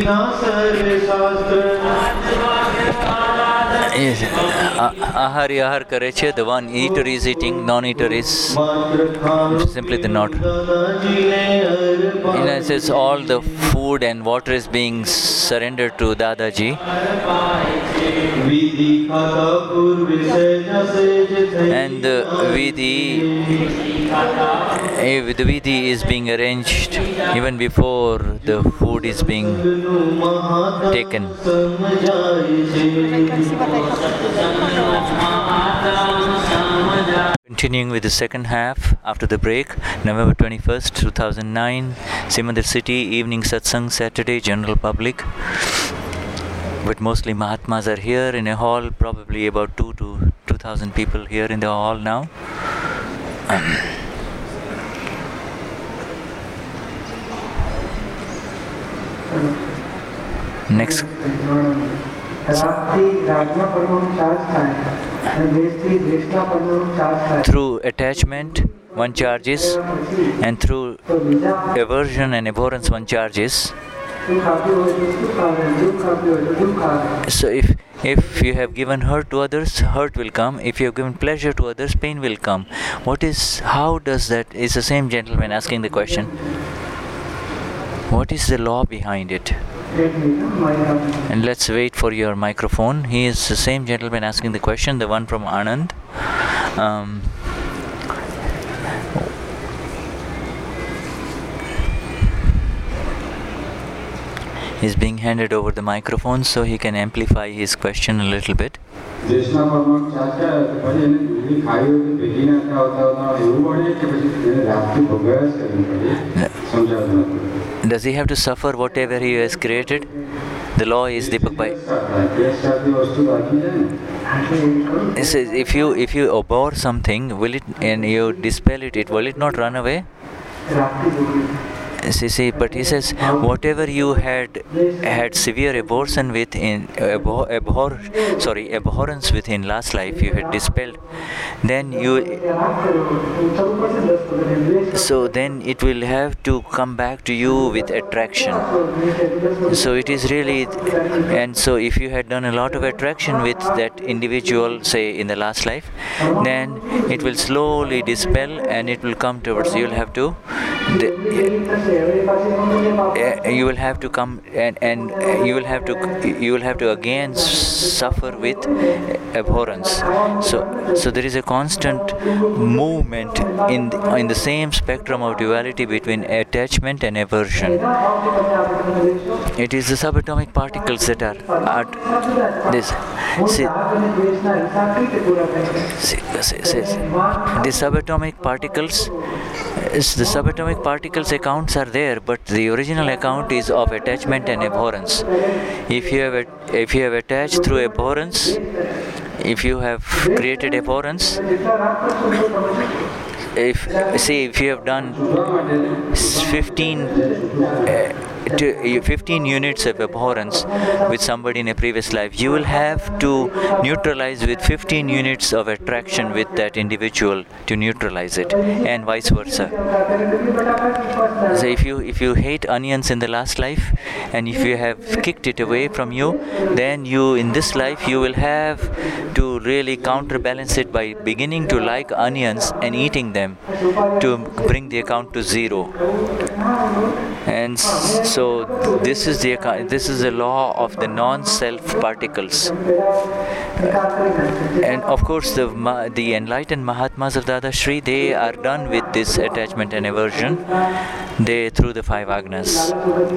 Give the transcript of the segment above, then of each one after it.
Yes. Ahar Yahar Kareche, the one eater is eating, non-eater is simply the not. In a sense, all the food and water is being surrendered to Dadaji. And the Vidhi is being arranged even before the food is being taken. Continuing with the second half after the break, November 21st, 2009, Simandir City, evening satsang, Saturday, general public. But mostly Mahatmas are here in a hall, probably about 2 to 2,000 people here in the hall now. Next. Through attachment, one charges, and through aversion and abhorrence, one charges. So if you have given hurt to others, hurt will come. If you have given pleasure to others, pain will come. How does that? Is the same gentleman asking the question. What is the law behind it? And let's wait for your microphone. He is the same gentleman asking the question, the one from Anand. He's being handed over the microphone so he can amplify his question a little bit. Does he have to suffer whatever he has created? The law is Deepak Bhai. It says if you abhor something, will it, and you dispel it, will it not run away? See, but he says whatever you had severe abhorrence with abhorrence with in last life, you had dispelled, then then it will have to come back to you with attraction. So it is really, and so if you had done a lot of attraction with that individual, say in the last life, then it will slowly dispel and it will come towards you. You will have to come and you will have to again suffer with abhorrence. So there is a constant movement in the same spectrum of duality between attachment and aversion. It is the subatomic particles that are this. The subatomic particles accounts are there, but the original account is of attachment and abhorrence. If you have attached through abhorrence, if you have created abhorrence, if you have done 15 units of abhorrence with somebody in a previous life, you will have to neutralize with 15 units of attraction with that individual to neutralize it, and vice versa. So if you hate onions in the last life, and if you have kicked it away from you, then in this life you will have to really counterbalance it by beginning to like onions and eating them to bring the account to zero. And so this is the law of the non-self particles. And of course the enlightened Mahatmas of Dada Shri, they are done with this attachment and aversion. They through the 5 agnas.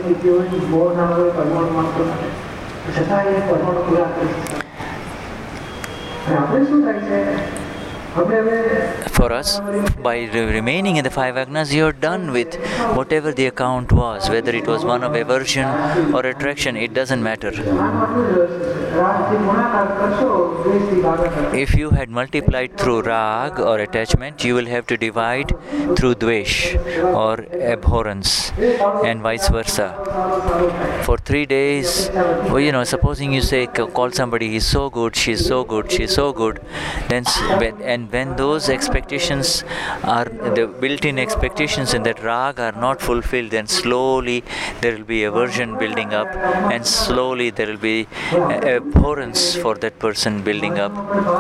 For us, by remaining in the 5 agnas, you are done with whatever the account was, whether it was one of aversion or attraction, it doesn't matter. If you had multiplied through rag or attachment, you will have to divide through dvesh or abhorrence, and vice versa. For 3 days, supposing you say, call somebody, he's so good, she's so good, then and when those expectations are the built-in expectations in that raga are not fulfilled, then slowly there will be aversion building up, and slowly there will be abhorrence for that person building up.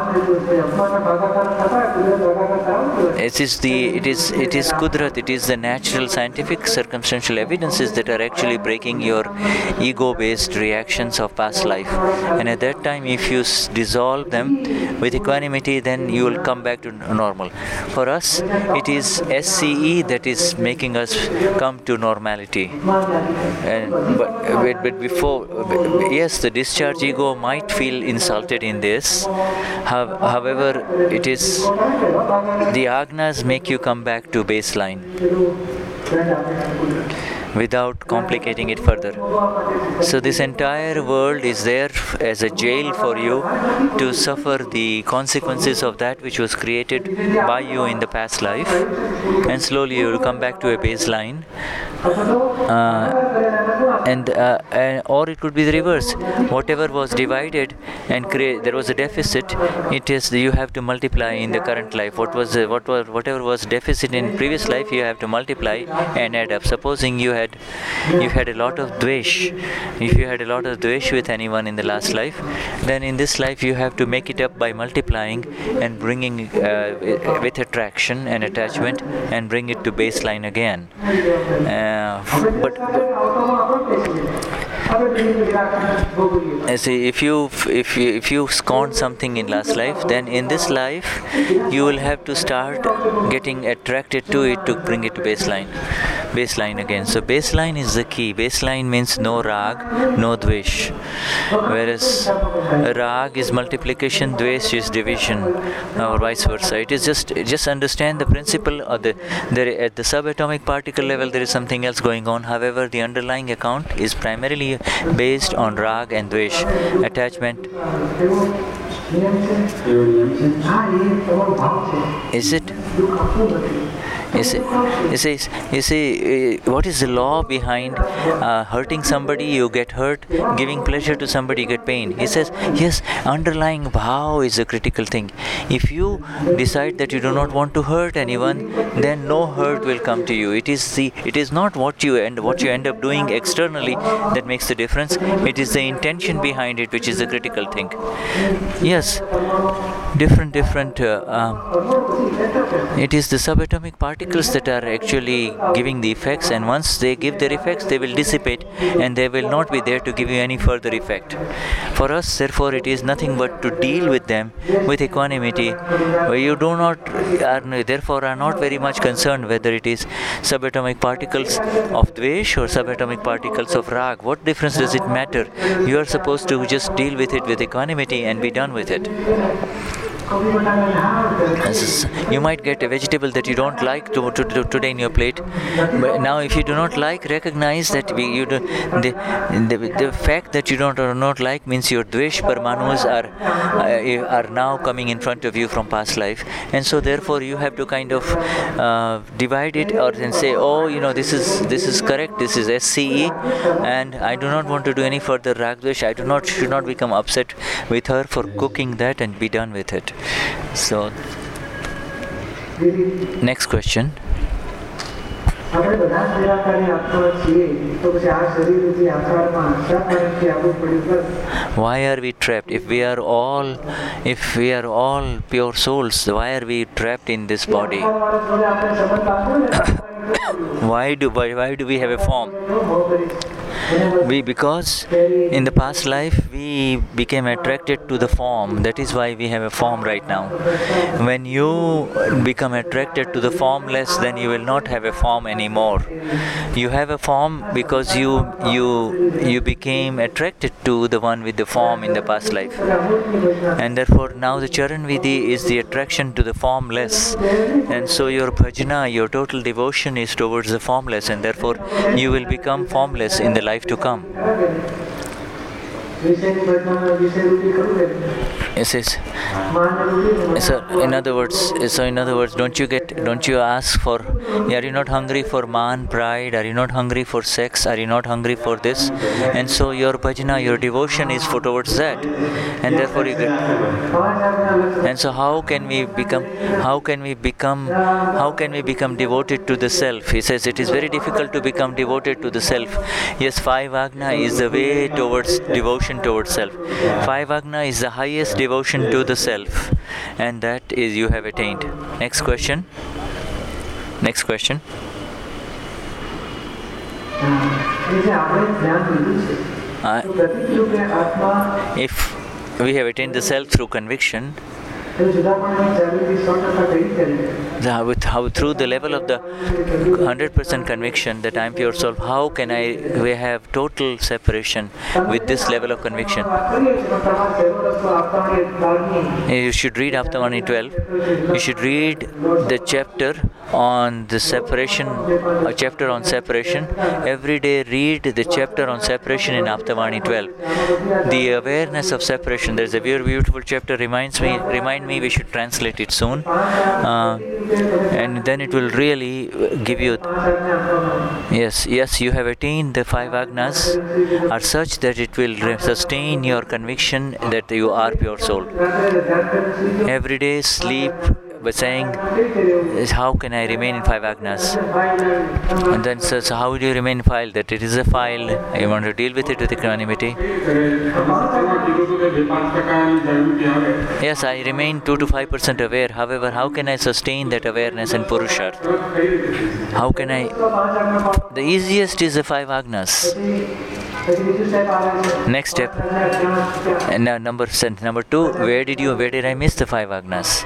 It is kudrat, it is the natural scientific circumstantial evidences that are actually breaking your ego-based reactions of past life, and at that time if you dissolve them with equanimity, then you will come back to normal. For us it is SCE that is making us come to normality, but before, yes, the discharge ego might feel insulted in this. However, it is the agnas make you come back to baseline without complicating it further. So this entire world is there as a jail for you to suffer the consequences of that which was created by you in the past life, and slowly you will come back to a baseline. Or it could be the reverse. Whatever was divided and there was a deficit, it is you have to multiply in the current life. Whatever was deficit in previous life, you have to multiply and add up. Supposing you had a lot of dvesh. If you had a lot of dvesh with anyone in the last life, then in this life you have to make it up by multiplying and bringing with attraction and attachment, and bring it to baseline again. See, if you scorn something in last life, then in this life you will have to start getting attracted to it to bring it to baseline again. So baseline is the key. Baseline means no rag, no dvesh, whereas rag is multiplication, dvesh is division, or vice versa. It is just understand the principle of at the subatomic particle level there is something else going on. However, the underlying account is primarily based on rag and dvesh, attachment. Is it? You see, what is the law behind hurting somebody, you get hurt, giving pleasure to somebody, you get pain? He says, yes, underlying bhav is a critical thing. If you decide that you do not want to hurt anyone, then no hurt will come to you. It is not what you end up doing externally that makes the difference. It is the intention behind it which is the critical thing. Yes, different. It is the subatomic particles that are actually giving the effects, and once they give their effects, they will dissipate, and they will not be there to give you any further effect. For us, therefore, it is nothing but to deal with them with equanimity, where you therefore are not very much concerned whether it is subatomic particles of dvesh or subatomic particles of rag. What difference does it matter? You are supposed to just deal with it with equanimity and be done with it. You might get a vegetable that you don't like today in your plate, but now if you do not like, recognize that the fact that you do not like means your dvesh parmanus are now coming in front of you from past life, and so therefore you have to kind of divide it, or then say, this is correct, this is SCE, and I do not want to do any further rag dvesh. I should not become upset with her for cooking that and be done with it. So, next question. Why are we trapped? If we are all pure souls, why are we trapped in this body? Why do we have a form? Because in the past life we became attracted to the form. That is why we have a form right now. When you become attracted to the formless, then you will not have a form anymore. You have a form because you became attracted to the one with the form in the past life, and therefore now the Charan Vidhi is the attraction to the formless, and so your bhajana, your total devotion is towards the formless, and therefore you will become formless in the life to come. Yes, yes. In other words, don't you ask for, are you not hungry for man, pride? Are you not hungry for sex? Are you not hungry for this? And so your bhajana, your devotion is for towards that, and therefore you get. And so how can we become devoted to the self? He says it is very difficult to become devoted to the self. Yes, 5 Agna is the way towards devotion towards self. 5 Agna is the highest devotion to the self, and that is you have attained. Next question. If we have attained the self through conviction, through the level of the 100% conviction that I am pure soul, how can we have total separation with this level of conviction? You should read Aptamani 12. You should read the chapter on the separation, a chapter on separation. Every day read the chapter on separation in Aptamani 12. The awareness of separation. There's a very beautiful chapter. Remind me we should translate it soon, and then it will really give you. Yes, you have attained the 5 Agnas are such that it will sustain your conviction that you are pure soul. Every day sleep by saying, how can I remain in 5 Agnas? And then says, how do you remain in file? That it is a file, you want to deal with it with equanimity. Yes, I remain 2 to 5% aware. However, how can I sustain that awareness and Purusharth? How can I? The easiest is the 5 Agnas. Next step. And now number 2. Where did I miss the 5 Agnas?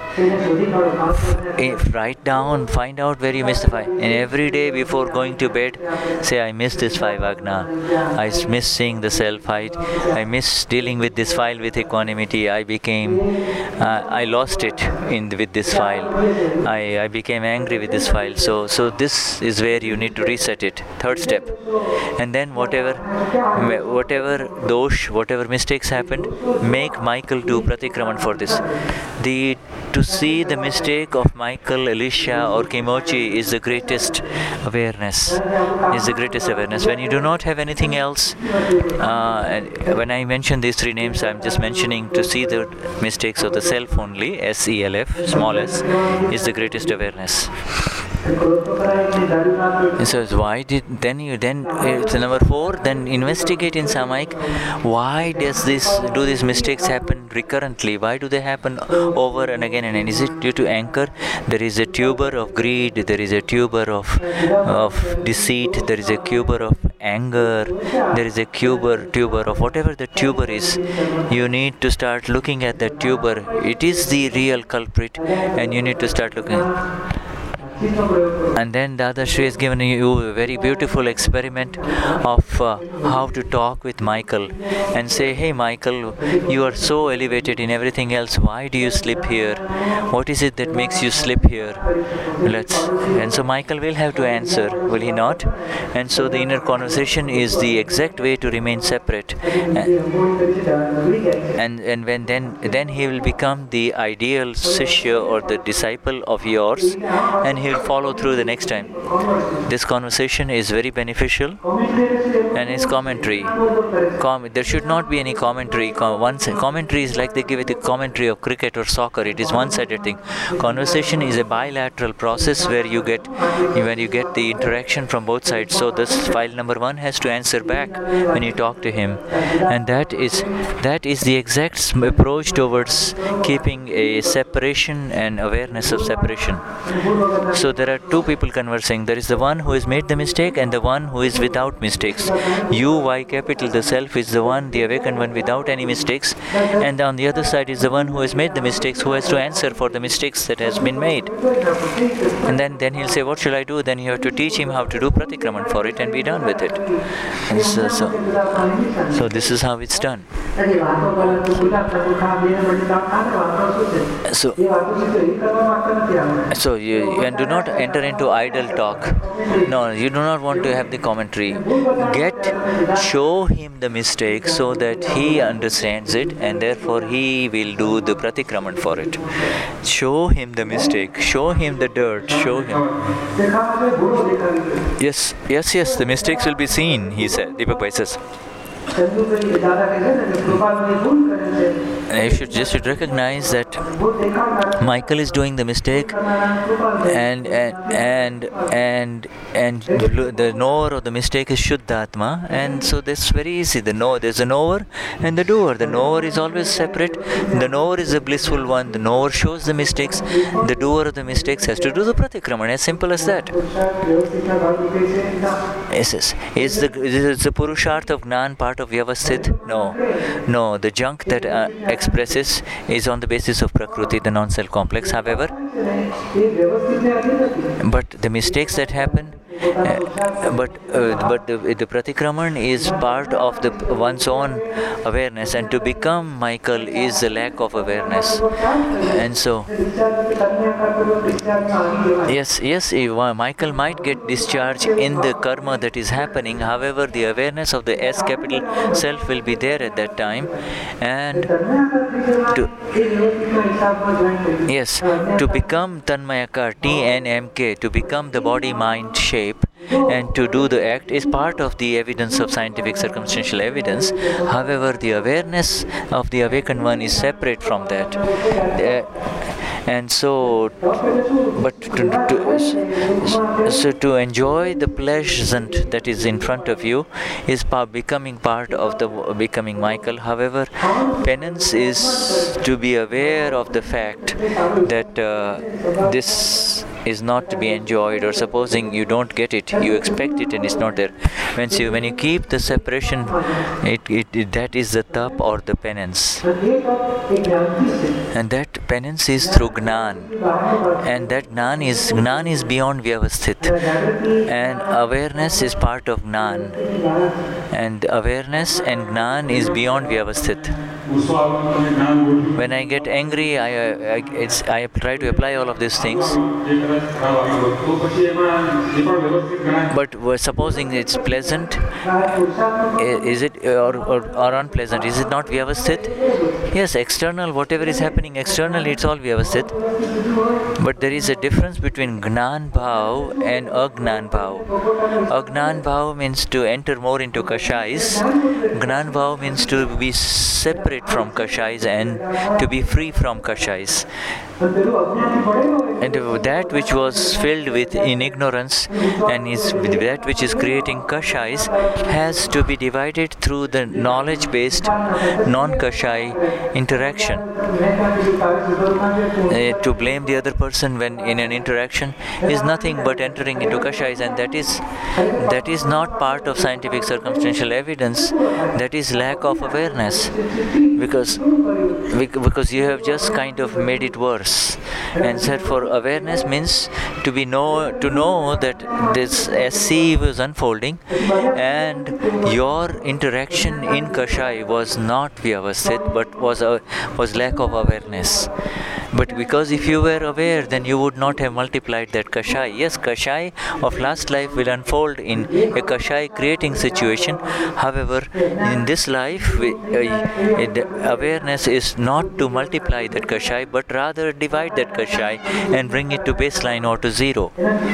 Write down, find out where you missed the 5. And every day before going to bed, say, I missed this 5 Agna. I miss seeing the self. I miss dealing with this file with equanimity. I lost it with this file. I became angry with this file. So this is where you need to reset it. 3rd step. And then whatever dosh, whatever mistakes happened, make Michael do pratikraman for this. To see the mistake of Michael, Elisha or Kimochi is the greatest awareness. When you do not have anything else, when I mention these 3 names, I'm just mentioning to see the mistakes of the self only, SELF, small s, is the greatest awareness. So why it's number 4, then investigate in Samaik, why do these mistakes happen recurrently? Why do they happen over and again? And is it due to anchor? There is a tuber of greed, there is a tuber of deceit, there is a tuber of anger, there is a tuber of whatever the tuber is. You need to start looking at that tuber. It is the real culprit, and you need to start looking. And then Dada Shri has given you a very beautiful experiment of how to talk with Michael and say, hey Michael, you are so elevated in everything else, why do you slip here? What is it that makes you slip here? And so Michael will have to answer, will he not? And so the inner conversation is the exact way to remain separate. And when then he will become the ideal Sishya or the disciple of yours, and he will follow through the next time. This conversation is very beneficial, and his commentary. There should not be any commentary. Commentary is like they give it a commentary of cricket or soccer. It is one-sided thing. Conversation is a bilateral process where you get the interaction from both sides. So this file number 1 has to answer back when you talk to him, and that is the exact approach towards keeping a separation and awareness of separation. So there are 2 people conversing. There is the one who has made the mistake and the one who is without mistakes. You, Y capital, the self, is the one, the awakened one without any mistakes, and on the other side is the one who has made the mistakes, who has to answer for the mistakes that has been made. And then he'll say, what shall I do? Then you have to teach him how to do pratikraman for it and be done with it. And so this is how it's done. So you and do not enter into idle talk. No, you do not want to have the commentary. Show him the mistake so that he understands it, and therefore he will do the pratikraman for it. Show him the mistake, show him the dirt, show him. Yes, the mistakes will be seen, he said. Deepak Bhai says. You should recognize that Michael is doing the mistake, and the knower of the mistake is Shuddhatma, and so that's very easy. There's a knower and the doer. The knower is always separate. The knower is the blissful one. The knower shows the mistakes. The doer of the mistakes has to do the pratikraman. As simple as that. Yes. Is the Purusharth of Gnan part of Vyavasthit? No. The junk that expresses is on the basis of Prakriti, the non-self complex. However, but the mistakes that happen, but the pratikraman is part of one's own awareness, and to become Michael is the lack of awareness. And so, yes, Michael might get discharged in the karma that is happening. However, the awareness of the S capital self will be there at that time, and to become Tanmayakar, TNMK, to become the body-mind shape and to do the act is part of the evidence of scientific circumstantial evidence. However, the awareness of the awakened one is separate from that. And so, but to enjoy the pleasant that is in front of you is becoming part of the becoming Michael. However, penance is to be aware of the fact that this is not to be enjoyed, or supposing you don't get it, you expect it and it's not there. When you keep the separation, that is the tap or the penance, and that penance is through Gnan, and that Gnan is beyond Vyavasthit, and awareness is part of Gnan, and awareness and Gnan is beyond Vyavasthit. When I get angry, I try to apply all of these things. But supposing it's pleasant, is it or unpleasant? Is it not Vyavasthit? Yes, external, whatever is happening externally, it's all Vyavasthit. But there is a difference between Gnan Bhav and Agnan Bhav. Agnan Bhav means to enter more into Kashais. Gnan Bhav means to be separate from Kashais and to be free from Kashais. And that which was filled in ignorance and is that which is creating Kashais has to be divided through the knowledge-based non-Kashai interaction. To blame the other person when in an interaction is nothing but entering into Kashais, and that is not part of scientific circumstantial evidence. That is lack of awareness, because you have just kind of made it worse. And therefore, awareness means to know that this SC was unfolding, and your interaction in Kashai was not Vyavasthit, but was lack of awareness. But because if you were aware, then you would not have multiplied that Kashai. Yes, Kashai of last life will unfold in a Kashai creating situation. However, in this life, awareness is not to multiply that Kashai, but rather divide that Kashai and bring it to baseline or to zero.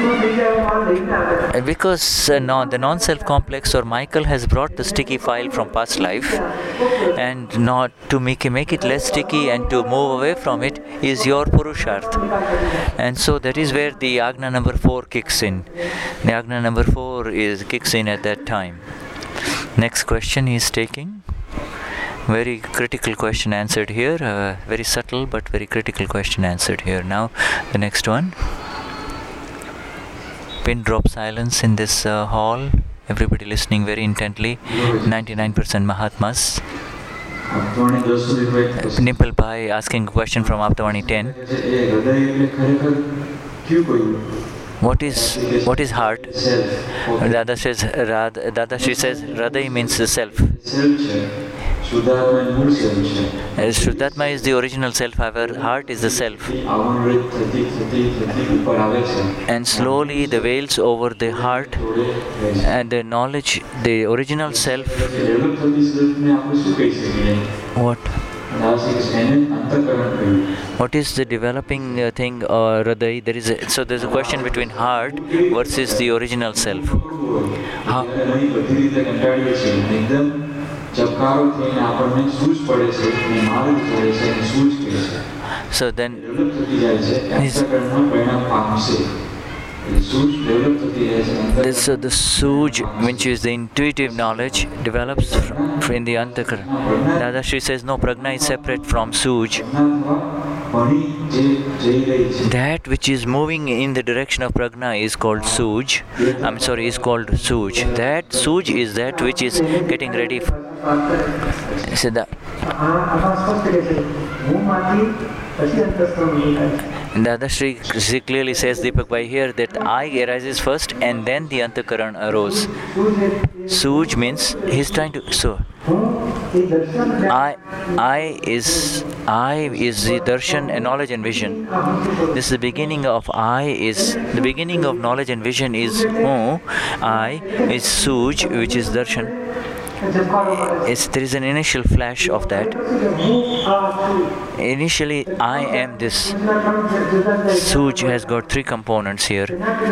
Because the non-self complex or Michael has brought the sticky file from past life, and not to make it less sticky and to move away from it is your Purusharth. And so that is where the Agna number 4 kicks in. The Agna number 4 kicks in at that time. Next question he is taking. Very critical question answered here. Very subtle but very critical question answered here. Now the next one. Pin drop silence in this hall. Everybody listening very intently. 99% Mahatmas. Nimple Bhai asking a question from Aptavani 10. What is heart? Dada Shri says Hriday means the self. Shuddhatma is the original self, our heart is the self. And slowly the veils over the heart and the knowledge, the original self. What? What is the developing thing, Hriday? There's a question between heart versus the original self. How? So then, so the Suj, which is the intuitive knowledge, develops in the Antakaran. Dadashri says no, Prajna is separate from Suj. That which is moving in the direction of Prajna is called Suj. Is called Suj. That Suj is that which is getting ready. Dadashri clearly says, Deepak Bhai here, that I arises first and then the Antakaran arose. Suj means he's trying to. So, I is the darshan and knowledge and vision. This is the beginning of the beginning of knowledge and vision is I is Suj, which is darshan. There is an initial flash of that. Initially, I am this. Suj has got three components here.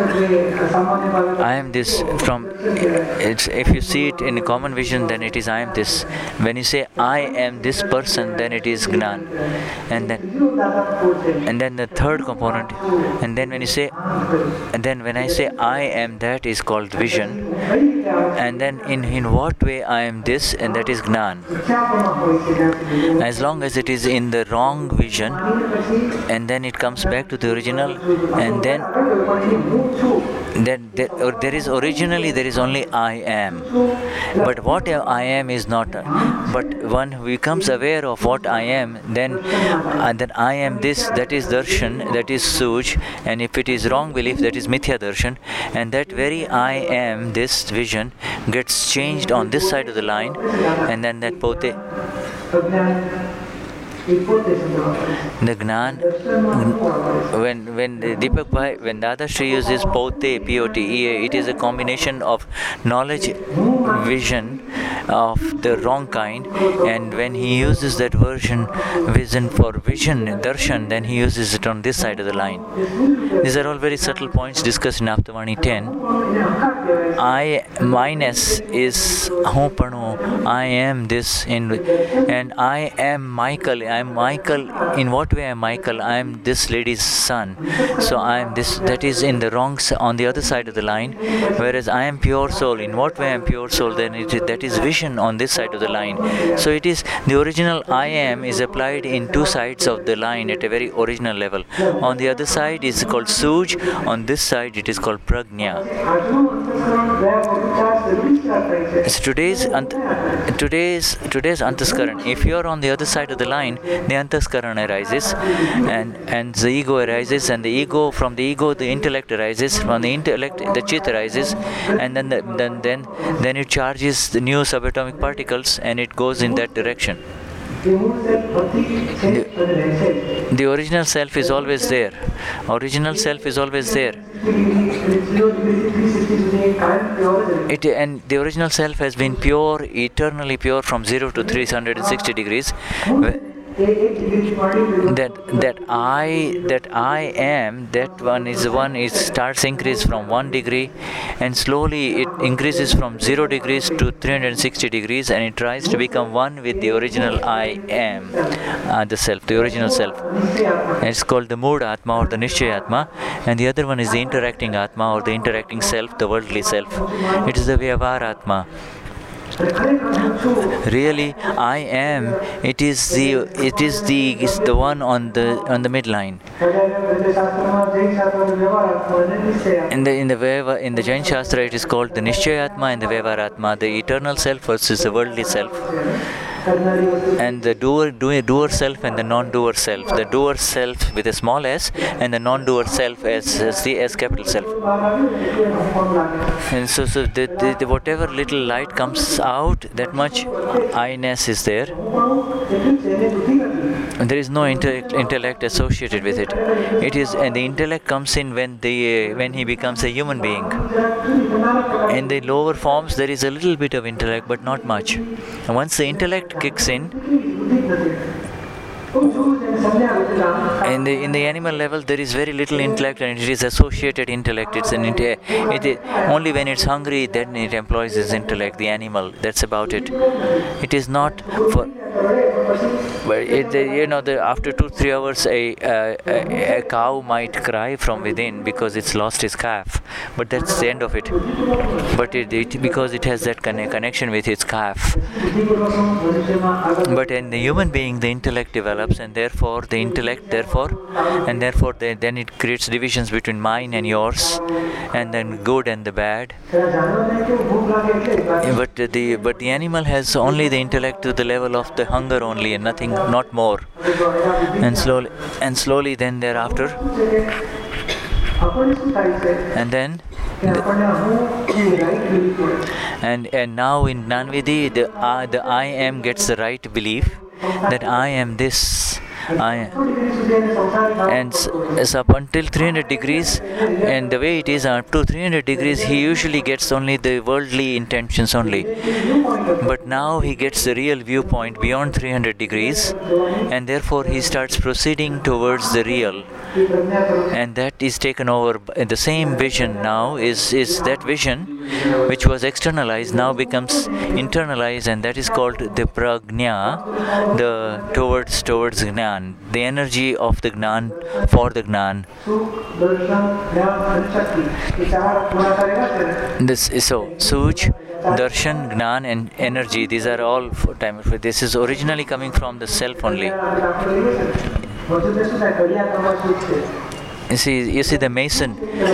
I am this if you see it in a common vision, then it is I am this. When you say I am this person, then it is Gnan. And then the third component. And then when I say I am that is called vision. And then in what way I am this, and that is Gnan. As long as it is in the wrong vision, and then it comes back to the original, and then there is only I am. But what I am is not. But one who becomes aware of what I am, then I am this, that is darshan, that is Suj, and if it is wrong belief, that is mithya darshan, and that very I am, this vision, gets changed on this side of the line, and then that pote, the Gnan, when Deepak Bhai, when Dadashri uses pote, P-O-T-E-A, it is a combination of knowledge, vision of the wrong kind, and when he uses that vision for vision, darshan, then he uses it on this side of the line. These are all very subtle points discussed in Aptavani 10. Minus is Hopano, I am this, and I am Michael. I am Michael. In what way I am Michael? I am this lady's son. So I am this. That is in the wrong, on the other side of the line. Whereas I am pure soul. In what way I am pure soul? Then that is vision on this side of the line. So it is the original I am is applied in two sides of the line at a very original level. On the other side is called Suj. On this side it is called Prajna. So today's Antaskaran, if you are on the other side of the line, the Antaskaran arises, and the ego arises, and from the ego the intellect arises, from the intellect the chit arises, and then it charges the new subatomic particles, and it goes in that direction. The original self is always there. Original self is always there. And the original self has been pure, eternally pure, from 0 to 360 degrees. That I am, that one is the one, it starts increase from 1 degree, and slowly it increases from 0 degrees to 360 degrees, and it tries to become one with the original I am, the self, the original self. And it's called the Mood Atma or the Nishchay Atma, and the other one is the interacting Atma or the interacting self, the worldly self. It is the Vyavhar Atma. Really, I am. It is the one on the midline. In the Jain Shastra, it is called the Nishchay Atma and the Vyavhar Atma, the eternal self versus the worldly self. and the doer self and the non-doer self. The doer self with a small s and the non-doer self as the S capital self. And so the whatever little light comes out, that much I-ness is there. There is no intellect associated with it. It is, and the intellect comes in when he becomes a human being. In the lower forms, there is a little bit of intellect, but not much. And once the intellect kicks in the animal level, there is very little intellect, and it is associated intellect. It's only when it's hungry then it employs its intellect. The animal, that's about it. It is not for. But after 2-3 hours, a cow might cry from within because it's lost its calf, but that's the end of it. But because it has that connection with its calf. But in the human being, the intellect develops, and therefore then it creates divisions between mine and yours, and then good and the bad. But the animal has only the intellect to the level of the hunger only, and nothing, not more. And slowly then thereafter, and then and now in Gnanvidhi, the I am gets the right belief that I am this. And it's up until 300 degrees, and the way it is up to 300 degrees, he usually gets only the worldly intentions only. But now he gets the real viewpoint beyond 300 degrees, and therefore he starts proceeding towards the real. And that is taken over. The same vision now is that vision which was externalized now becomes internalized, and that is called the prajna, the towards Gnan, the energy of the Gnan for the Gnan. This is so Suj, Darshan, Gnan and energy, these are all for time. This is originally coming from the self only. You see the mason,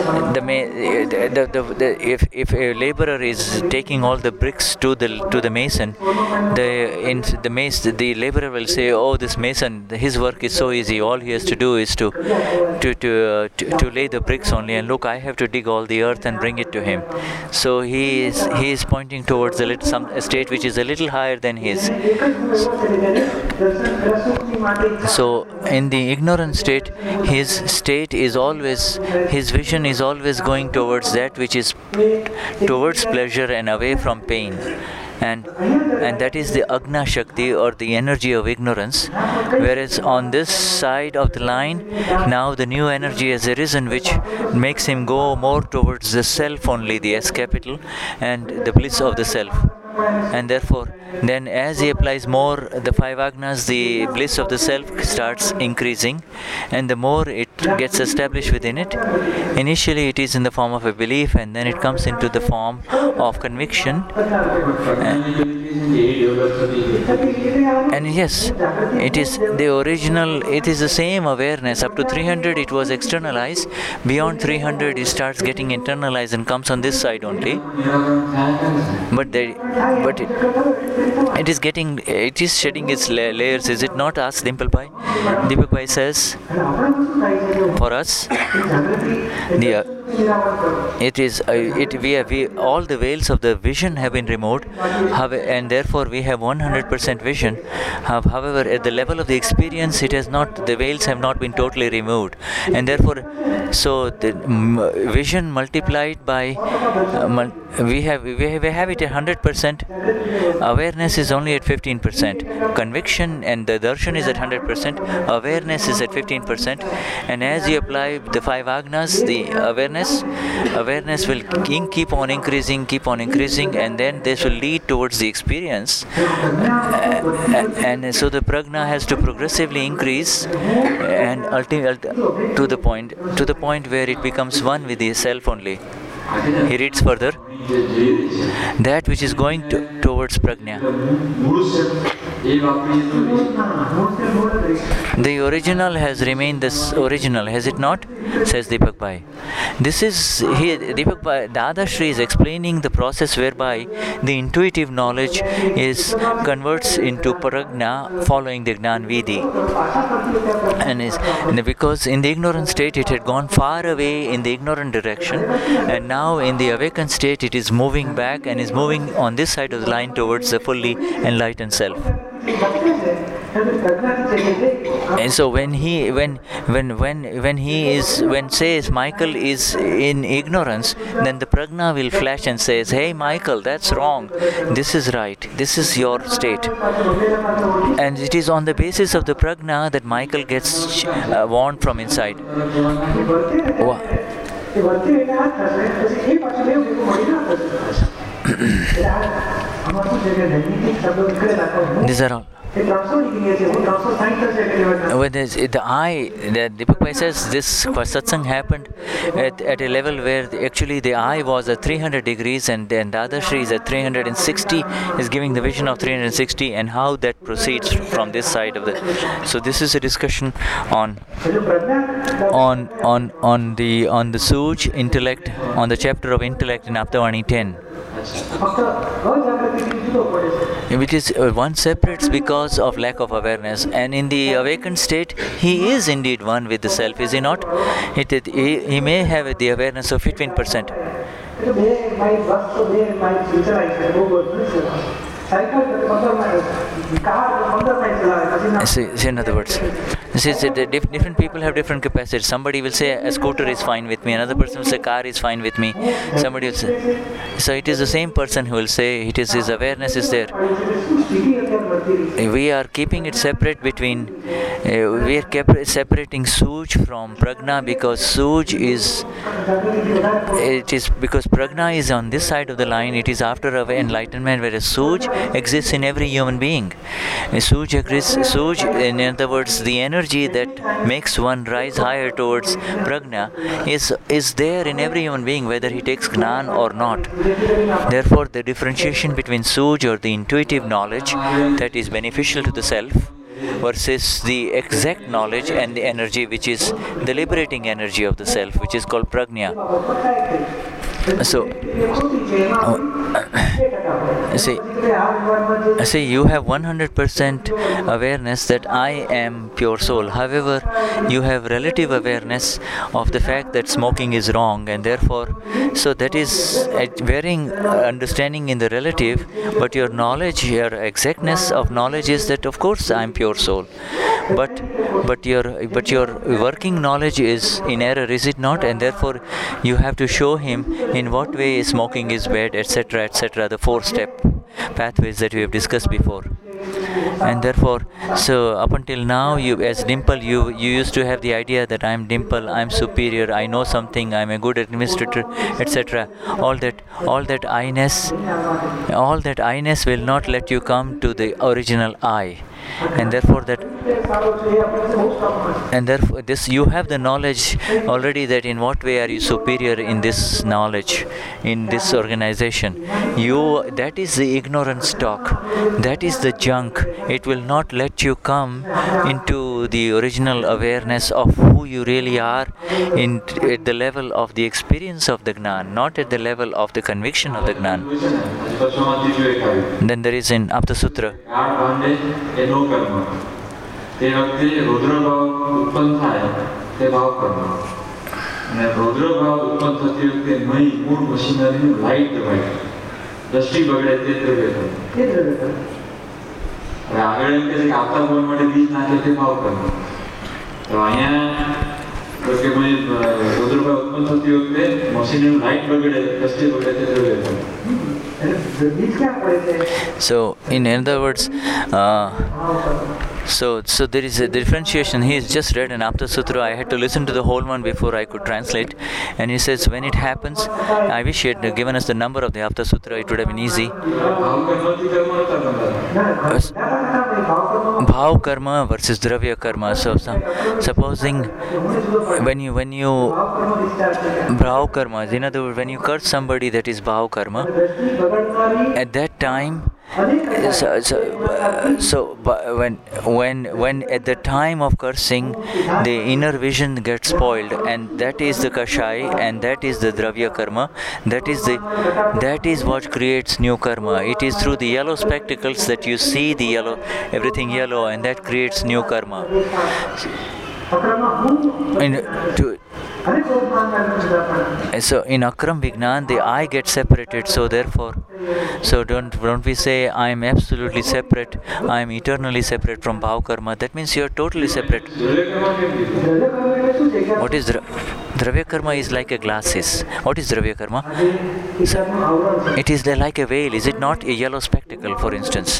if a laborer is taking all the bricks to the mason, the laborer will say, "Oh, this mason, his work is so easy. All he has to do is to lay the bricks only. And look, I have to dig all the earth and bring it to him." So he is pointing towards a state which is a little higher than his. So in the ignorant state, his vision is always going towards that which is towards pleasure and away from pain. And that is the Agna Shakti, or the energy of ignorance. Whereas on this side of the line, now the new energy has arisen, which makes him go more towards the self only, the S capital, and the bliss of the self. And therefore, then as he applies more the 5 Agnas, the bliss of the self starts increasing, and the more it gets established within it. Initially it is in the form of a belief, and then it comes into the form of conviction. And yes, it is the original, it is the same awareness. Up to 300 it was externalized. Beyond 300 it starts getting internalized and comes on this side only. But it is shedding its layers, is it not? Ask Dimple Bhai. Deepak Bhai says, for us, all the veils of the vision have been removed, and therefore we have 100% vision. However, at the level of the experience, the veils have not been totally removed, and therefore, so the vision multiplied by we have it at 100%. Awareness is only at 15%. Conviction and the darshan is at 100%. Awareness is at 15%. And as you apply the 5 Agnas, the awareness will keep on increasing, and then this will lead towards the experience. And so the prajna has to progressively increase, and ultimately to the point where it becomes one with the self only. He reads further, that which is going towards prajna. The original has remained this original, has it not? Says Deepak Bhai. This is here. Dada Shri is explaining the process whereby the intuitive knowledge is converts into prajna following the Gnan Vidhi, and because in the ignorant state it had gone far away in the ignorant direction, and now in the awakened state it is moving back and is moving on this side of the line towards the fully enlightened self. And so when says Michael is in ignorance, then the prajna will flash and says, "Hey Michael, that's wrong. This is right. This is your state." And it is on the basis of the prajna that Michael gets warned from inside. These are all. When the eye, the Deepak says this satsang happened at a level where actually the eye was at 300 degrees and then Dada Shri is at 360, is giving the vision of 360 and how that proceeds from this side of the. So this is a discussion on the Suj intellect, on the chapter of intellect in Aptavani 10. Which is one separates because of lack of awareness, and in the awakened state he is indeed one with the self, is he not? He may have the awareness of 15%. See, in other words, different people have different capacities. Somebody will say a scooter is fine with me, another person will say car is fine with me, somebody will say. So it is the same person who will say it is his awareness is there. We are keeping it separate between, we are separating Suj from Prajna because Suj is, because Prajna is on this side of the line, it is after enlightenment, whereas Suj exists in every human being. Suj exists, in other words, the energy that makes one rise higher towards Prajna is there in every human being, whether he takes Gnan or not. Therefore, the differentiation between Suj or the intuitive knowledge that is beneficial to the self versus the exact knowledge and the energy which is the liberating energy of the self, which is called Prajna. So, see, you have 100% awareness that I am pure soul. However, you have relative awareness of the fact that smoking is wrong, and therefore, so that is a varying understanding in the relative, but your knowledge, your exactness of knowledge is that, of course, I am pure soul. But your working knowledge is in error, is it not? And therefore, you have to show him in what way smoking is bad, etc., etc., the 4-step pathways that we have discussed before. And therefore, so up until now, you as Dimple, you used to have the idea that I am Dimple, I am superior, I know something, I am a good administrator, etc. All that I-ness will not let you come to the original I. And therefore this you have the knowledge already that in what way are you superior in this knowledge, in this organization. That is the ignorance talk, that is the junk. It will not let you come into the original awareness of who you really are at the level of the experience of the Gnan, not at the level of the conviction of the Gnan. Then there is in Apta Sutra. તે વખતે રૌદ્રભાવ ઉત્પન્ન થાય તે ભાવ કર્મ અને રૌદ્રભાવ ઉત્પન્ન થતી વખતે મહી મૂળ મશીનરીનું લાઈટ દબાય દ્રષ્ટિ બગડે તે દ્રવ્ય કર્મ. હવે આગળ એમ કહે છે કે આવતા બોલ માટે બીજ નાખે તે ભાવ કર્મ. તો અહીંયા કે રૌદ્રભાવ ઉત્પન્ન થતી વખતે મશીનરીનું લાઈટ બગડે દ્રષ્ટિ બગડે તે દ્રવ્ય કર્મ. So, in other words, so there is a differentiation. He has just read an Apta Sutra. I had to listen to the whole one before I could translate. And he says, when it happens, I wish he had given us the number of the Apta Sutra. It would have been easy. Bhav karma versus dravya karma. So, supposing when you bhav karma, in other words, when you curse somebody, that is bhav karma. At that time, when at the time of cursing, the inner vision gets spoiled, and that is the kashai, and that is the dravya karma. That is what creates new karma. It is through the yellow spectacles that you see the yellow, everything yellow, and that creates new karma. So in Akram Vignan, the I get separated. So therefore, don't we say I am absolutely separate, I am eternally separate from Bhav Karma. That means you are totally separate. What is Dravya Karma? Is like a glasses. What is Dravya Karma? It is like a veil. Is it not? A yellow spectacle, for instance.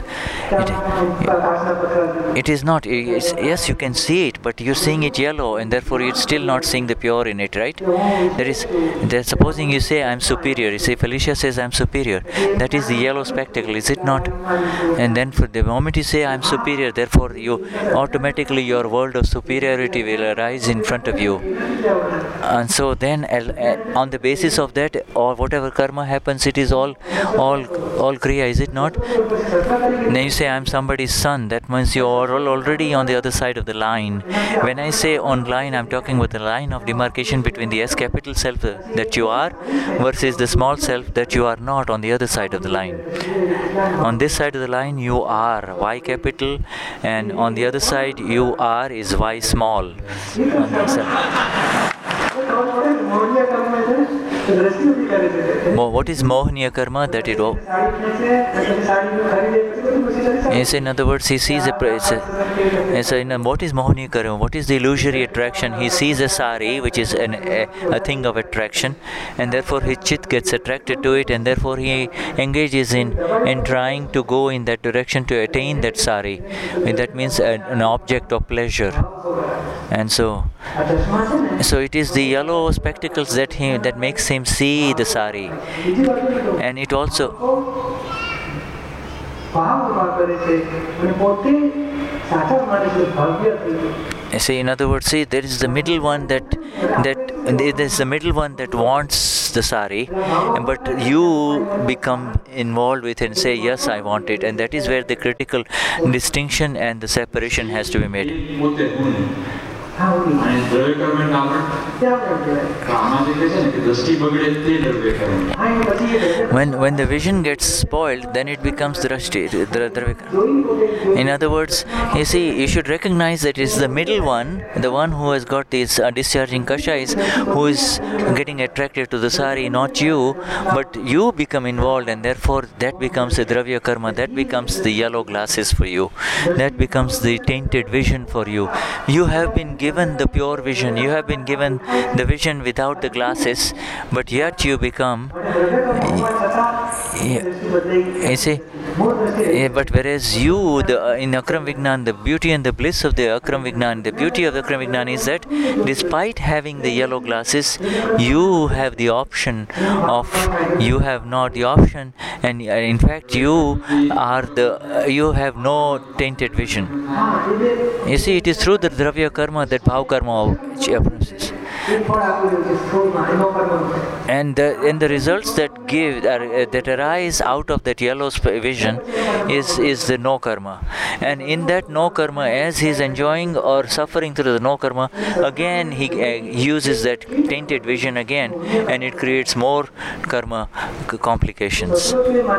It is not. Yes, you can see it, but you're seeing it yellow, and therefore you're still not seeing the pure in it, right? Supposing you say I'm superior. You say Felicia says I'm superior. That is the yellow spectacle, is it not? And then for the moment you say I'm superior, therefore you automatically your world of superiority will arise in front of you. And so then on the basis of that, or whatever karma happens, it is all kriya, is it not? Then you say I'm somebody's son. That means you are already on the other side of the line. When I say on line, I'm talking about the line of demarcation between the S capital self that you are versus the small self that you are not on the other side of the line. On this side of the line you are Y capital, and on the other side you are is Y small. What is Mohniya Karma? That it all. Yes, in other words, he sees what is Mohniya Karma? What is the illusory attraction? He sees a sari, which is a thing of attraction, and therefore his chit gets attracted to it, and therefore he engages in trying to go in that direction to attain that sari. And that means an object of pleasure. And so it is the yellow spectacles that makes him see the sari, and it also. See, in other words, there is the middle one that wants the sari, but you become involved with it and say yes, I want it, and that is where the critical distinction and the separation has to be made. When the vision gets spoiled, then it becomes drashti. In other words, you see, you should recognize that it's the middle one, the one who has got these discharging kashais, who is getting attracted to the sari, not you, but you become involved, and therefore that becomes a dravya karma, that becomes the yellow glasses for you, that becomes the tainted vision for you. You have been given the pure vision, you have been given the vision without the glasses, but yet you become, you see, but whereas you, in Akram Vignan, the beauty and the bliss of the Akram Vignan, the beauty of the Akram Vignan is that despite having the yellow glasses, you have the option of, you have not the option, and in fact you have no tainted vision. You see, it is through the dravya karma that bhav karma approaches. And the results that arise out of that yellow vision is the no karma. And in that no karma, as he is enjoying or suffering through the no karma, again he uses that tainted vision again, and it creates more karma complications.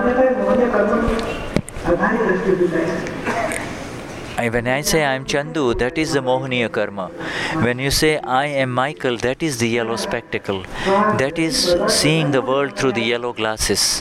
When I say I am Chandu, that is the Mohniya Karma. When you say I am Michael, that is the yellow spectacle. That is seeing the world through the yellow glasses.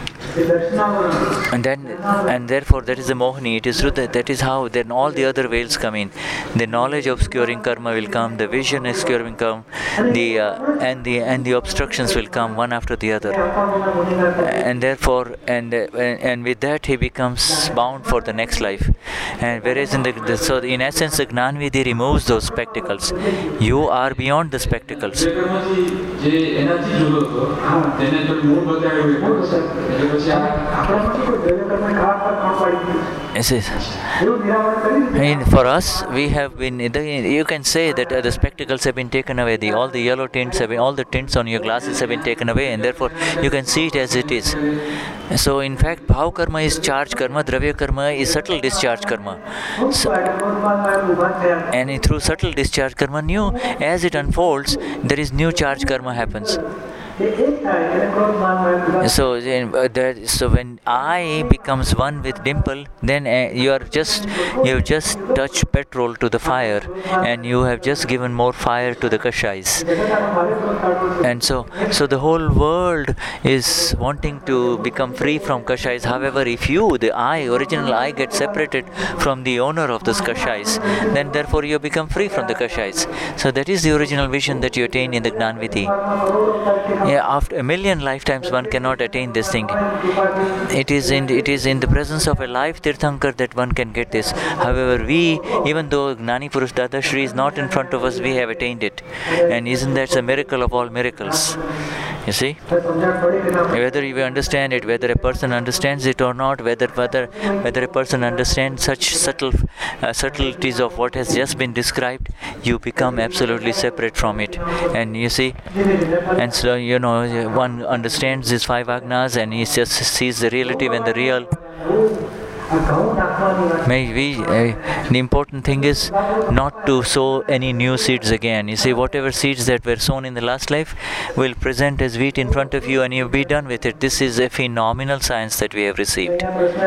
And therefore that is the Mohni. It is through that is how then all the other veils come in. The knowledge obscuring karma will come, the vision obscuring come, and the obstructions will come one after the other. And therefore and with that he becomes bound for the next life. And whereas so in essence the Gnanvidhi removes those spectacles. You are beyond the spectacles. For us, we have been. You can say that the spectacles have been taken away. All the yellow tints have been, all the tints on your glasses have been taken away, and therefore you can see it as it is. So, in fact, bhav karma is charge karma, dravya karma is subtle discharge karma. So, and through subtle discharge karma, new as it unfolds, there is new charge karma happens. So when I becomes one with dimple, then you have just touched petrol to the fire, and you have just given more fire to the kashais. And so the whole world is wanting to become free from kashais. However, if you, the original I, get separated from the owner of this kashais, then therefore you become free from the kashais. So that is the original vision that you attain in the Gnanvidhi. After a million lifetimes, one cannot attain this thing. It is in the presence of a live Tirthankar that one can get this. However, we, even though Gnani Purush Dada Shri is not in front of us, we have attained it. And isn't that a miracle of all miracles? You see? Whether you understand it, whether a person understands it or not, whether a person understands such subtleties of what has just been described, you become absolutely separate from it. And you see, and so one understands these 5 agnas, and he just sees the reality when the real. The important thing is not to sow any new seeds again. You see, whatever seeds that were sown in the last life will present as wheat in front of you, and you'll be done with it. This is a phenomenal science that we have received.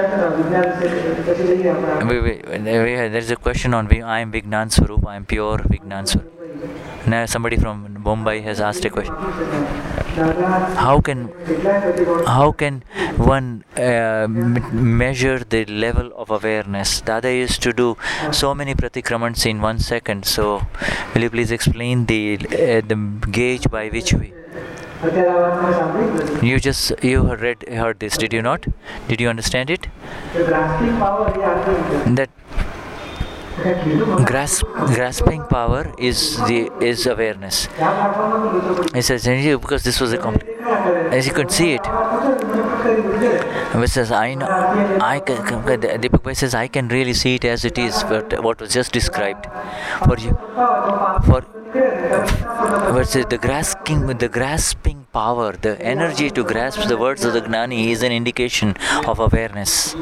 There's a question on I am Vignan Swarup, I am pure Vignan Swarup. Now somebody from Mumbai has asked a question. How can one measure the level of awareness? Dada used to do so many pratikramans in 1 second. So, will you please explain the gauge by which we? You heard this, did you not? Did you understand it? That grasping power is awareness. It says, because this was a complete, as you could see it. It says, Deepak Bhai says, I can really see it as it is, what was just described. The grasping power, the energy to grasp the words of the Gnani is an indication of awareness.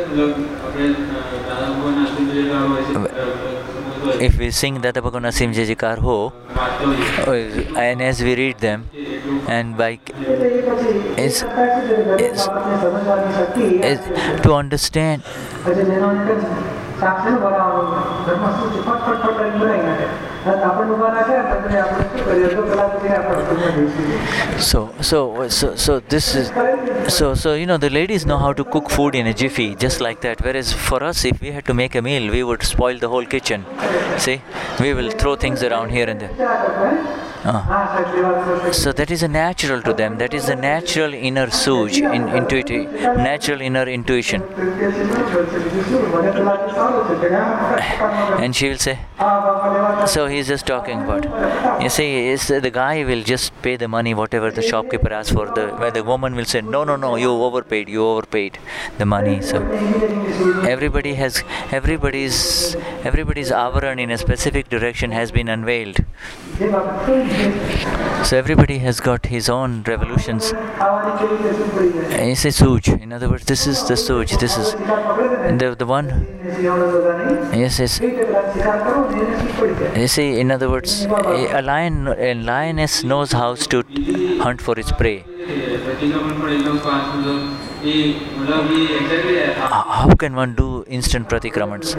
If we sing Dada Bhagwan Asim Jai Jaikar Ho, and as we read them, and is to understand. So this is the ladies know how to cook food in a jiffy, just like that. Whereas for us, if we had to make a meal, we would spoil the whole kitchen. See, we will throw things around here and there. So that is a natural to them. That is the natural inner suj, natural inner intuition. And she will say, so he's just talking about. You see, the guy will just pay the money, whatever the shopkeeper asks for. Where the woman will say, no, you overpaid the money. So everybody's avaran in a specific direction has been unveiled. So everybody has got his own revolutions. It's a suj. In other words, this is the suj. This is the one. Yes. You see, in other words, a lioness knows how to hunt for its prey. How can one do instant pratikramans?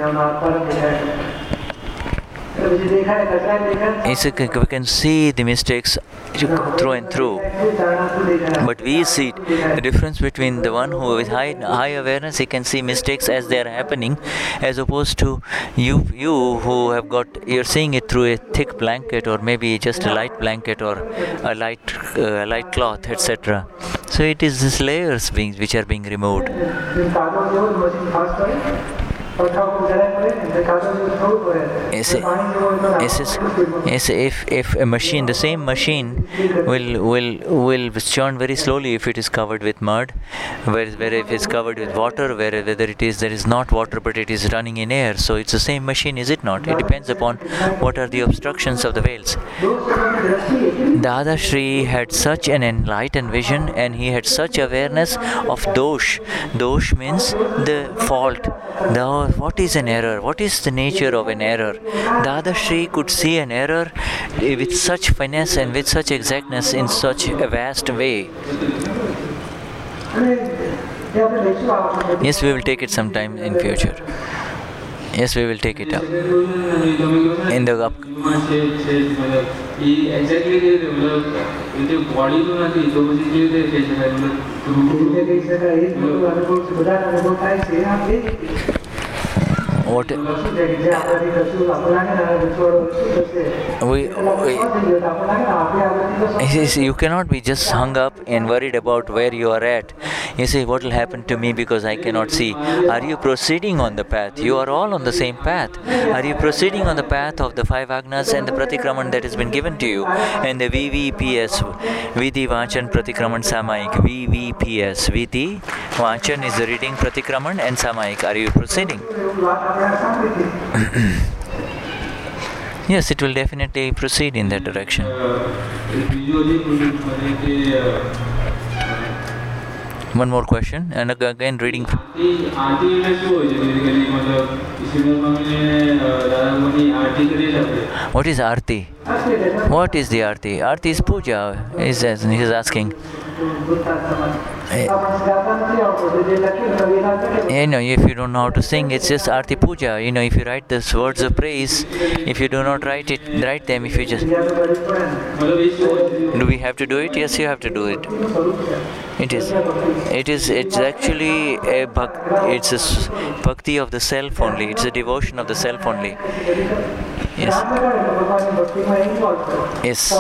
We can see the mistakes through and through, but we see the difference between the one who is high awareness. He can see mistakes as they are happening, as opposed to you who have you're seeing it through a thick blanket, or maybe just a light blanket, or a light cloth, etc. So it is these layers which are being removed. If a machine, the same machine will churn very slowly if it is covered with mud, where if it's covered with water, whether there is not water but it is running in air. So it's the same machine, is it not? It depends upon what are the obstructions of the veils. Dada Shri had such an enlightened vision, and he had such awareness of dosh. Dosh means the fault. What is an error? What is the nature of an error? Dada Shri could see an error with such finesse and with such exactness in such a vast way. Yes, we will take it sometime in future. Yes, we will take it up. In the up. What? You cannot be just hung up and worried about where you are at. You say, what will happen to me because I cannot see? Are you proceeding on the path? You are all on the same path. Are you proceeding on the path of the 5 Agnas and the Pratikraman that has been given to you? And the VVPS, Vidhi Vachan Pratikraman Samayik, VVPS. Vidhi Vachan is the reading, Pratikraman and Samayik. Are you proceeding? Yes, it will definitely proceed in that direction. One more question, and again reading. What is Aarti? What is the Aarti? Aarti is puja, he is asking. If you don't know how to sing, it's just Aarti Puja. If you write these words of praise, if you do not write them, if you just... Do we have to do it? Yes, you have to do it. It's actually it's a bhakti of the self only. It's a devotion of the self only. Yes. Yes.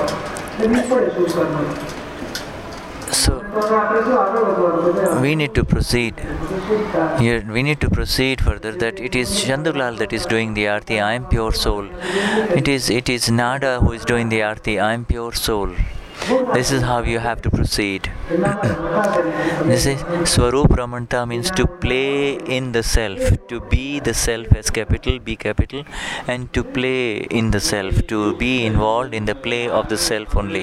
So we need to proceed. We need to proceed further. That it is Chandulal that is doing the Aarti. I am pure soul. It is Nada who is doing the Aarti. I am pure soul. This is how you have to proceed. This is Swarup Ramanta, means to play in the self, to be the self as capital, be capital, and to play in the self, to be involved in the play of the self only.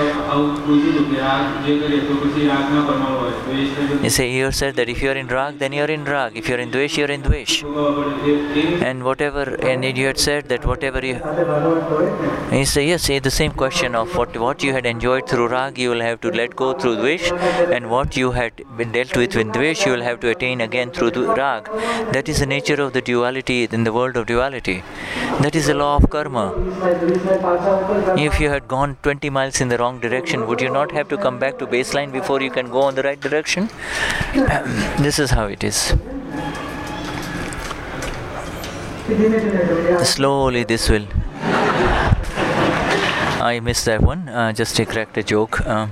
You say, you said that if you are in Rag, then you are in Rag. If you are in Dvesh, you are in Dvesh. And you had said that whatever you say, yes, the same question of what you had enjoyed through Rag, you will have to let go through Dvesh, and what you had been dealt with Dvesh, you will have to attain again through Rag. That is the nature of the duality in the world of duality. That is the law of karma. If you had gone 20 miles in the wrong direction, would you not have to come back to baseline before you can go on the right direction? This is how it is. Slowly this will... I missed that one. Just to crack the joke. Our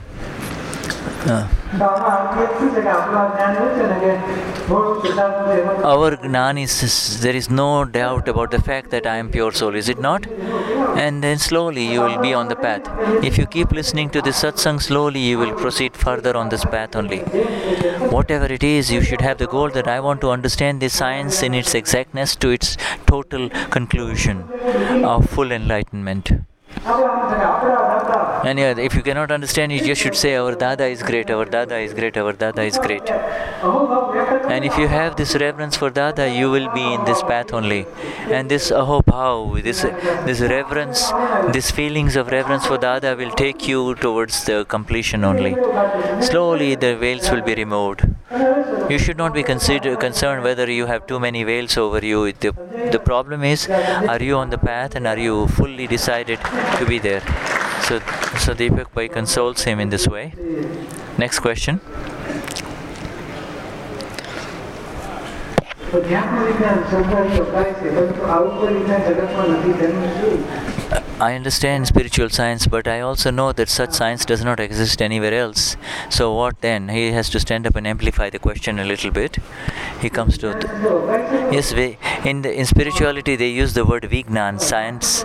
Gnan is, there is no doubt about the fact that I am pure soul, is it not? And then slowly you will be on the path. If you keep listening to the satsang, slowly you will proceed further on this path only. Whatever it is, you should have the goal that I want to understand this science in its exactness to its total conclusion of full enlightenment. And if you cannot understand, you just should say, our Dada is great, our Dada is great, our Dada is great. And if you have this reverence for Dada, you will be in this path only. And this ahobhav, this reverence, these feelings of reverence for Dada will take you towards the completion only. Slowly the veils will be removed. You should not be concerned whether you have too many veils over you. The problem is, are you on the path and are you fully decided to be there? So Deepak Bhai consoles him in this way. Next question. I understand spiritual science, but I also know that such science does not exist anywhere else. So what then? He has to stand up and amplify the question a little bit. He comes to yes, in spirituality they use the word Vignan, science,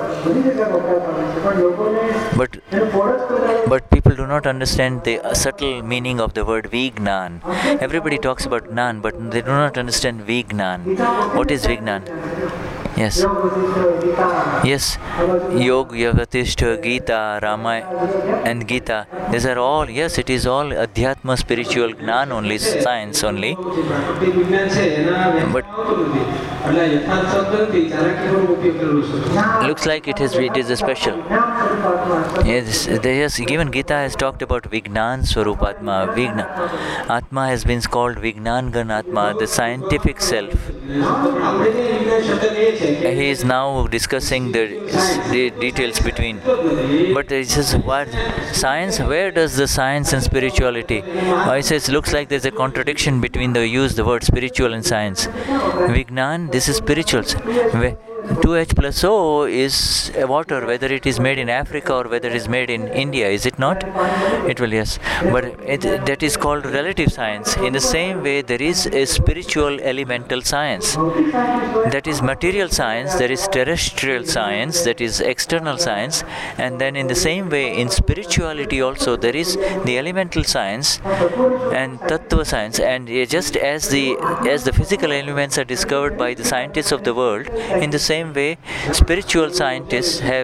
but people do not understand the subtle meaning of the word Vignan. Everybody talks about Gnan, but they do not understand Vignan. What is Vignan? Yes. Yes. Yoga, Yagatishta, Gita, Rama and Gita. These are all, yes, it is all Adhyatma, spiritual Gnan only, science only. But looks like it is a special. Yes, even Gita has talked about Vignan Swarupatma. Atma has been called Vignan Ganatma, the scientific self. He is now discussing the details between. But it says, what science? Where does the science and spirituality? He says, looks like there's a contradiction between the word spiritual and science. Vignan, this is spiritual. 2H plus O is water, whether it is made in Africa or whether it is made in India, is it not? It will, yes. But that is called relative science. In the same way, there is a spiritual elemental science. That is material science, there is terrestrial science, that is external science. And then in the same way, in spirituality also, there is the elemental science and tattva science. And just as the physical elements are discovered by the scientists of the world, in the same way, spiritual scientists have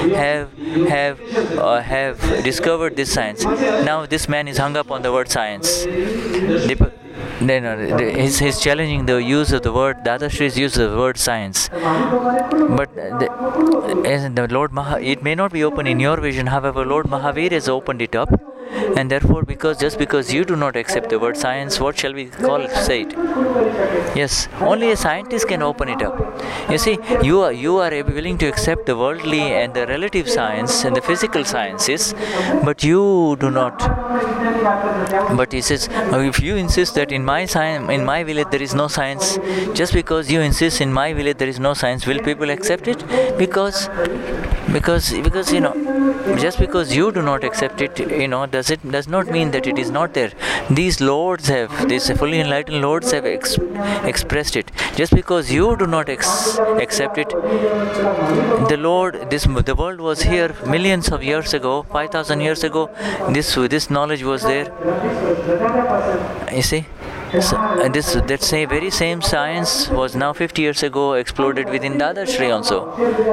discovered this science. Now this man is hung up on the word science. He's challenging the use of the word, Dadashri's use of the word science. But the Lord it may not be open in your vision, however, Lord Mahavir has opened it up. And therefore, just because you do not accept the word science, what shall we say it? Yes, only a scientist can open it up. You see, you are willing to accept the worldly and the relative science and the physical sciences, but you do not. But he says, if you insist that in my village there is no science, just because you insist in my village there is no science, will people accept it? Because just because you do not accept it, does not mean that it is not there. These fully enlightened lords have expressed it. Just because you do not accept it, the world was here millions of years ago, 5,000 years ago. This knowledge was there. You see. So, that very same science was now 50 years ago exploded within Dadashri also.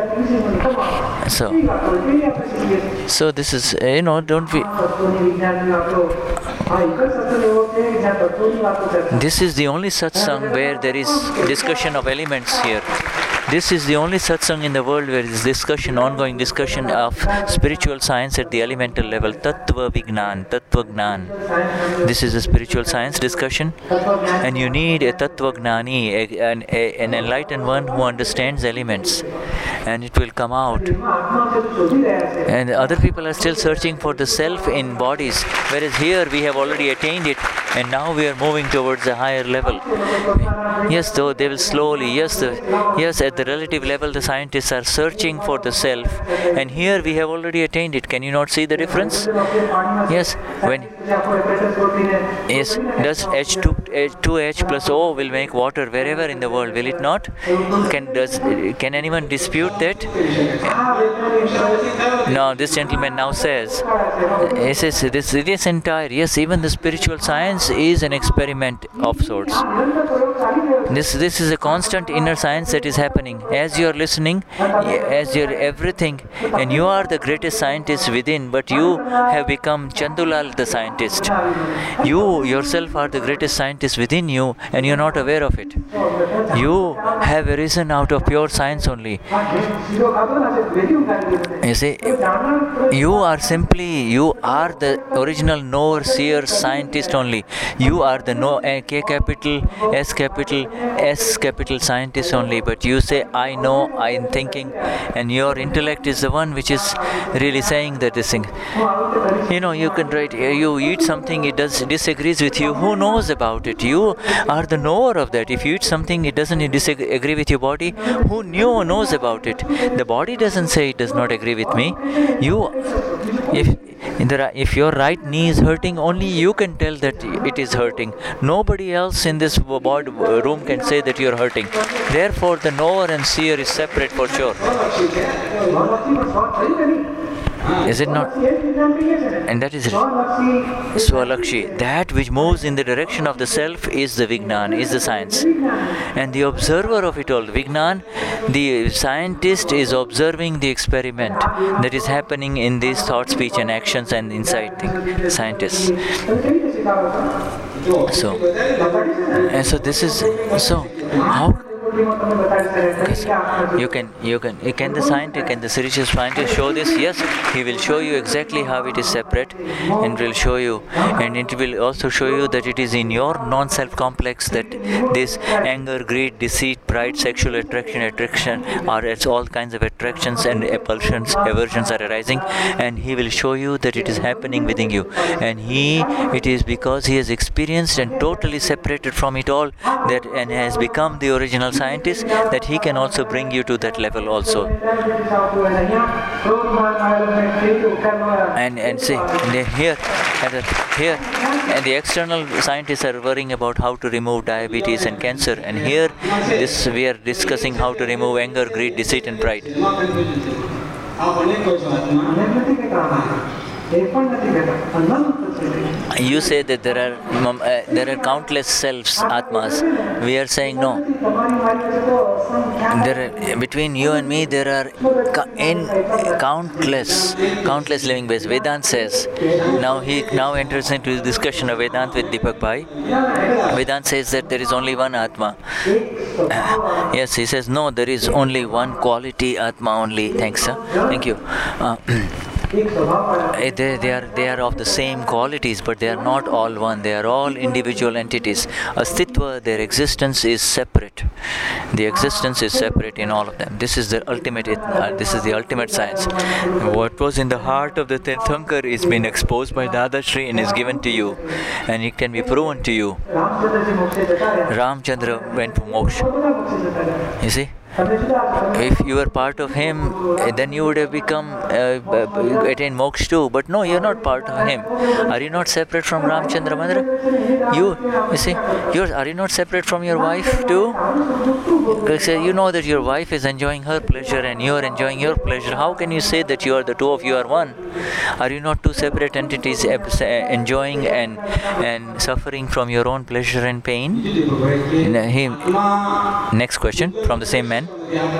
So this is, don't we... This is the only satsang where there is discussion of elements here. This is the only satsang in the world where there is ongoing discussion of spiritual science at the elemental level. Tattva Vignan, Tattva Gnan. This is a spiritual science discussion. And you need a Tattva Gnani, an enlightened one who understands elements. And it will come out. And other people are still searching for the self in bodies. Whereas here we have already attained it. And now we are moving towards a higher level. Yes, though they will slowly, yes, at the relative level, the scientists are searching for the self, and here we have already attained it. Can you not see the difference? Yes, does H2H plus O will make water wherever in the world, will it not? Can anyone dispute that? No, this gentleman now says, this entire, yes, even the spiritual science is an experiment of sorts. This is a constant inner science that is happening. As you are listening, as you are everything, and you are the greatest scientist within, but you have become Chandulal the scientist. You yourself are the greatest scientist within you, and you are not aware of it. You have arisen out of pure science only. You see, you are the original knower, seer, scientist only. You are the K capital, S capital, S capital scientist only, but you say, I know, I am thinking, and your intellect is the one which is really saying that this thing. You can write, you eat something, it disagrees with you. Who knows about it? You are the knower of that. If you eat something, it doesn't disagree with your body. Who knows about it? it. The body doesn't say it does not agree with me. If your right knee is hurting, only you can tell that it is hurting. Nobody else in this room can say that you are hurting. Therefore, the knower and seer is separate for sure. Is it not? And that is Swalakshi. That which moves in the direction of the self is the Vignan, is the science. And the observer of it all, Vignan, the scientist is observing the experiment that is happening in these thought, speech and actions and inside the scientists. So this is, so how can the scientist, can the spiritual scientist show this? Yes, he will show you exactly how it is separate, and will show you, and it will also show you that it is in your non-self complex that this anger, greed, deceit, pride, sexual attraction, or it's all kinds of attractions and aversions are arising, and he will show you that it is happening within you, and it is because he has experienced and totally separated from it all, that and has become the original scientist, that he can also bring you to that level also. And see, here and the external scientists are worrying about how to remove diabetes and cancer, and here we are discussing how to remove anger, greed, deceit and pride. You say that there are countless selves, atmas. We are saying no. Between you and me, there are countless living beings. Vedanta says. Now enters into the discussion of Vedanta with Deepak Bhai. Vedanta says that there is only one atma. Yes, he says no. There is only one quality atma only. Thanks, sir. Thank you. They are of the same qualities, but they are not all one. They are all individual entities. Astitva, their existence is separate. The existence is separate in all of them. This is the ultimate. This is the ultimate science. What was in the heart of the Tirthankar is been exposed by Dadashri and is given to you, and it can be proven to you. Ramchandra went to moksha. You see. If you were part of him, then you would have attained moksha too. But no, you are not part of him. Are you not separate from Ramchandra Mandra? You see, are you not separate from your wife too? Because you know that your wife is enjoying her pleasure and you are enjoying your pleasure. How can you say that the two of you are one? Are you not two separate entities enjoying and suffering from your own pleasure and pain? Next question from the same man.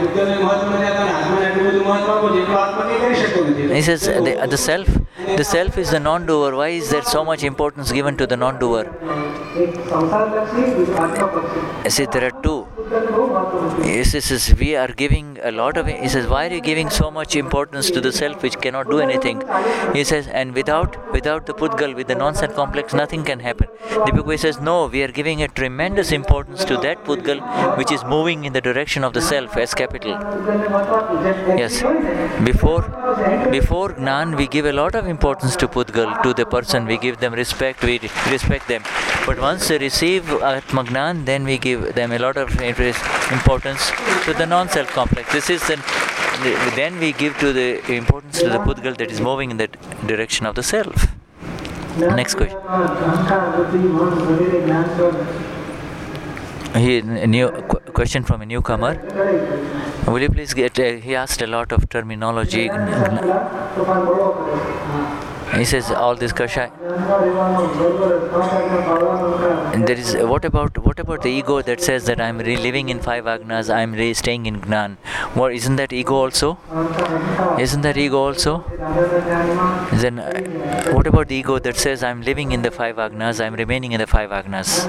He says the self is the non-doer. Why is there so much importance given to the non-doer? I see, there are two. He says we are giving a lot of. He says, why are you giving so much importance to the self which cannot do anything? He says, and without the Pudgal, with the non-self complex, nothing can happen. Deepak says, no, we are giving a tremendous importance to that Pudgal which is moving in the direction of the self as capital. Yes. Before Gnan, we give a lot of importance to Pudgal, to the person. We give them respect. We respect them. But once they receive Atma Gnan, then we give them a lot of importance to the non-self complex. Then we give to the importance to the Pudgal that is moving in the direction of the self. Next question. A new question from a newcomer. Will you please he asked a lot of terminology. He says all this kasha. And there is what about the ego that says that I am living in 5 agnas, I am staying in Gnan? What, isn't that ego also? Isn't that ego also? Then what about the ego that says I am living in the 5 agnas, I am remaining in the 5 agnas?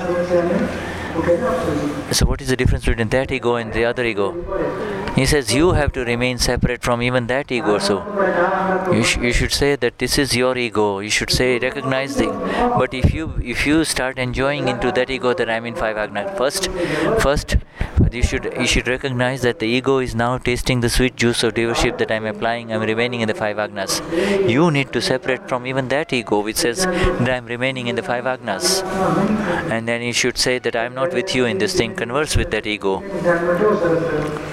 So what is the difference between that ego and the other ego? He says you have to remain separate from even that ego. So you should say that this is your ego. You should say recognize the. But if you start enjoying into that ego that I'm in 5 agnas, first you should recognize that the ego is now tasting the sweet juice of devotion that I'm applying. I'm remaining in the 5 agnas. You need to separate from even that ego which says that I'm remaining in the 5 agnas. And then you should say that I'm not with you in this thing. Converse with that ego.